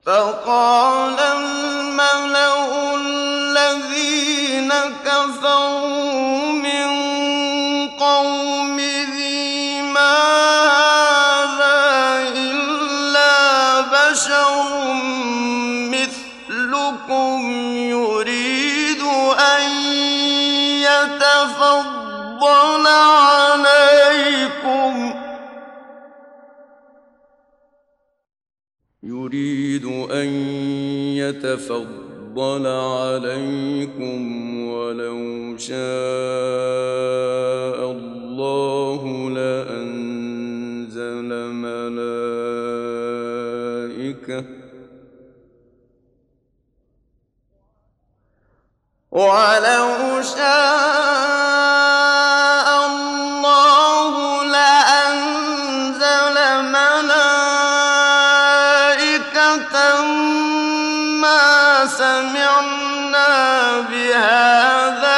فقال الملأ الذين كفروا من قومه ما هذا إلا بشر مثلكم يريد أن يتفضل عليكم ولو شاء الله لأنزل ملائكة ما سمعنا بهذا